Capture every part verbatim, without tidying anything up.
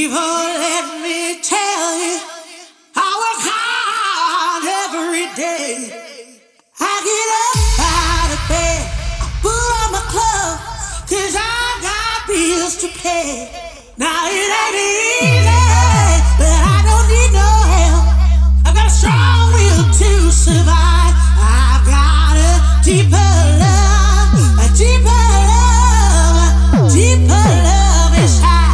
People, let me tell you, I work hard every day. I get up out of bed, I put on my clothes, cause I got bills to pay. Now it ain't easy, but I don't need no help. I've got a strong will to survive. I've got a deeper love, a deeper love, a deeper love inside.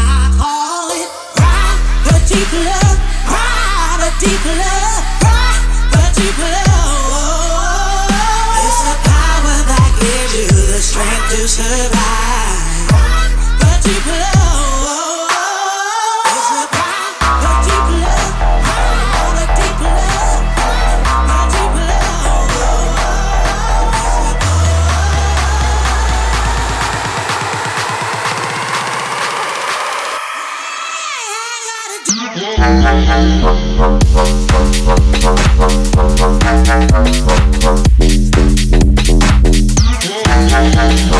Deep love, cry, but deep love, cry, but deep love. It's the power that gives you the strength to survive. But deep love, it's the cry, but deep love, cry, but deep love, but deep Thank you.